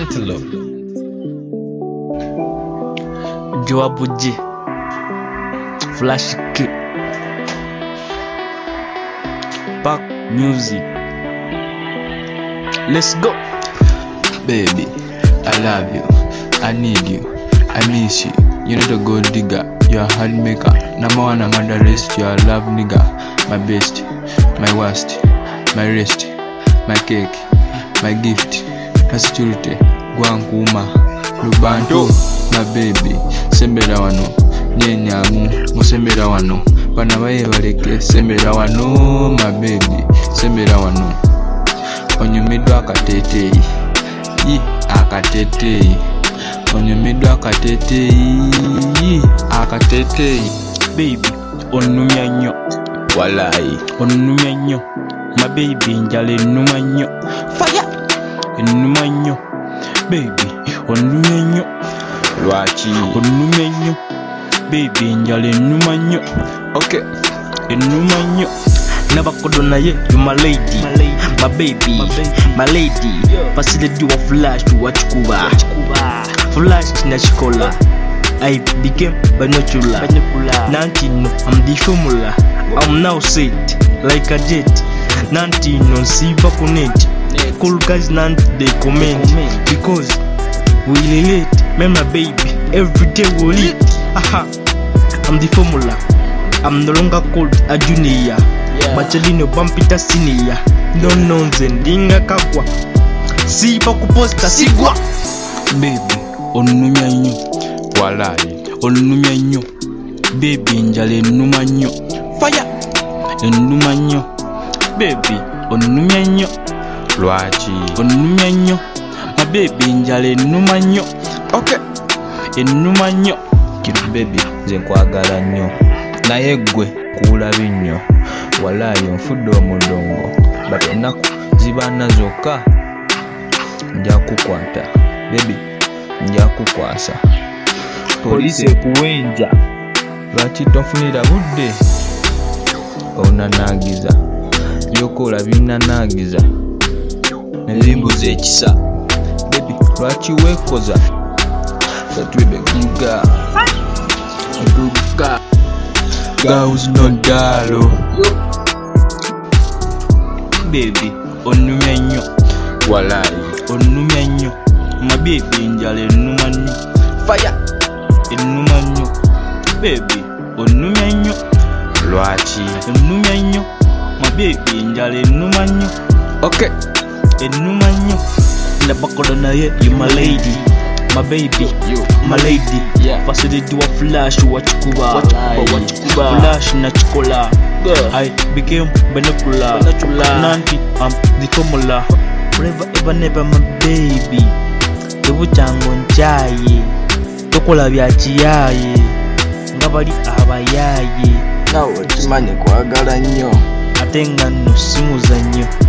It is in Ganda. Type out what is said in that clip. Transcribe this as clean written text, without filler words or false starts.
Antelope. Joabuji. Flash Kid. Back music. Let's go. Baby, I love you. I need you. I miss you. You're not a gold digger. You're a hard maker. Number one among the rest. You're a love nigga. My best. My worst. My rest. My cake. My gift. My security. Guankuma. Lubanto. My baby. Sembera wano. Nyenyamu. Musembera wano. Panabaye baleke. Sembera wano. My baby. Sembera wano. Onyumidwa akatetei. Akatetei. Onyumidwa akatetei. Akatetei. Baby, onumya nnyo. Walai. Onumya nnyo. My baby njala ennuma nnyo. Fire! Ennuma nnyo. Baby, onumya nnyo. Lwaki? Onumya nnyo. Baby njala ennuma nnyo. Okay. Ennuma nnyo. Nabakodo naye, you my lady. My baby, my lady. Facility wa flash to wachikuba. Flash nachikola. I became binocular. Nantino, I'm the formula. I'm now set like a jet. Nantino, silver connect. Cool guys, nant they comment because we relate. Man, my baby, every day we eat. Aha, I'm the formula. I'm no longer called a junior. Machalino bampita senior. No nonsense, dinga kakwa. Sipa kuposta sigwa. Baby, onumya nnyo. Walai. Onumya nnyo. Baby njala ennuma nnyo. Fire! Ennuma nnyo. Baby, onumya nnyo. Lwaki? Onumya nnyo. My baby njala ennuma nnyo. Okay. Ennuma nnyo. Kid baby, nze nkwagala nnyo. Naye ggwe kuulabi nnyo. Walai nfudde omudongo. But ennaku zibaana zokka. Nja kukwata. Baby, nja kukwasa. Poliisi ekuwenja. Lwaki tonfunira budde? Onanaagiza. Byokola binnanaagiza. Nebimbuza ekisa. Baby, lwaki weekoza? Fatwebe kuga. Kuga. Girls no dalo. Baby, onumya nnyo. Walai. Onumya nnyo. My baby njala ennuma nnyo. Fire! Ennuma nnyo. Baby, onumya nnyo. Lwaki? Ennumya nnyo. My baby njala ennuma nnyo. Okay. Ennuma nnyo. Nabakodo naye, you my lady. My baby, You. my lady. Yeah. Facility wa flash wachikuba. Flash nachikola. I became binocular. Nanti, I'm the formula. Forever, ever, never, my baby. Tebuchango nchaye. Tokola bya kiyaye. Nga bali abayaye. Nawe okimanyi kwagala nnyo. Ate nga nno simuza nnyo.